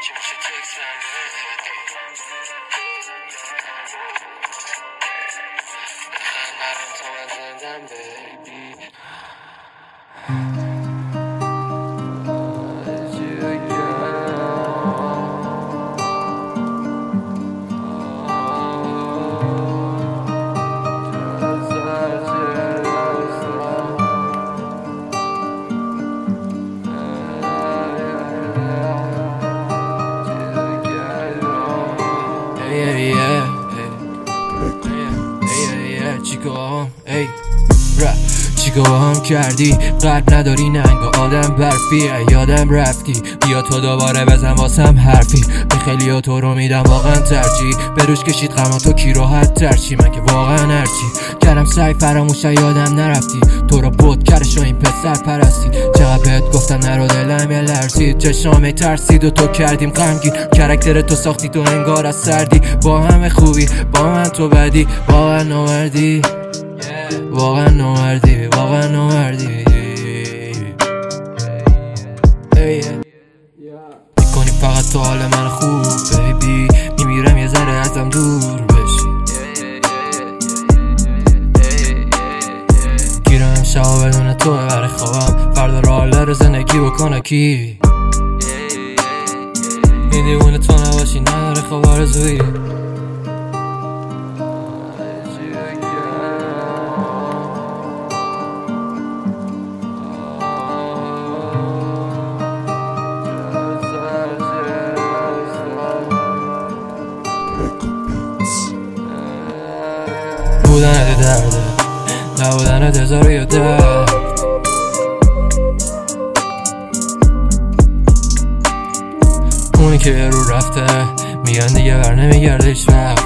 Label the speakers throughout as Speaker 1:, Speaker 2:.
Speaker 1: چیکار هم کردی؟ قلب نداری ننگا آدم برفی یادم رفتی بیا تو دوباره بزن واسم حرفی به خیلی ها تو رو میدم واقعا ترجیح بروش کشید غم تو کی راحت ترچی من که واقعا هرچی کردم سعی فراموش یادم نرفتی تو رو بود کرش و این پسر پرستی چقدر بهت گفتم نرو دلم یه لرزید چشامه ترسید و تو کردیم غمگین کرکتر تو ساختی تو انگار از سردی با همه خوبی با من تو بدی واقعا نوردی واقعا نوردی واقعا نوردی میکنی فقط تو حال من خوب بیبی میمیرم یه ذره ازم دور بشی گیرم شبا بدون تو برای خوابم فردا راه رو زندگی بکنه کی این دیوونه تو نباشی نداره خواب آرزویی بودنت درده نبودنت هزار یا درد اونی که رو رفته میگن دیگه بر نمیگرده هیچ وقت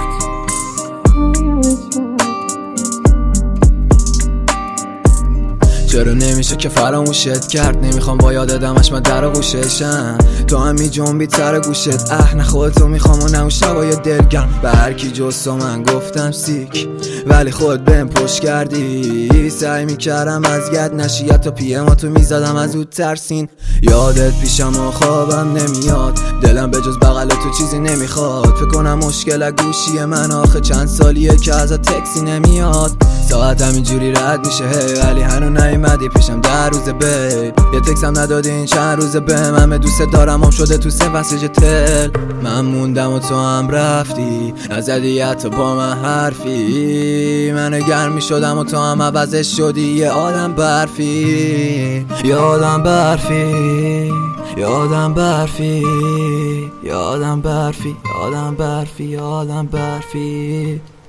Speaker 2: چرا نمیشه که فراموشت کرد نمیخوام با یاد دمش من در آغوششم تو هم میجنبی سر گوشت نه خودتو میخوام و نه اون شبای دلگرم به هر کی جز تو من گفتم سیک ولی خود بهم پشت کردی سعی میکردم از ید نشی تا پیماتو میزدم از اون ترسین یادت پیشم و خوابم نمیاد دلم به جز بغل تو چیزی نمیخواد فکر کنم مشکل گوشی من آخه چند سالیه که ازت تکسی نمیاد ساعت همینجوری رد میشه ولی هنو نیومدی پیشم در روزه بیب یه تکسم ندادی این چند روزه بهم همه دوست دارم هم شده تو سه مسیج تل من موندم و تو هم رفتی نزدی حتی با من حرفی من گرمی شدم و تو هم عوضش شدی یه آدم برفی یادم برفی یادم برفی یادم برفی یادم برفی یادم برفی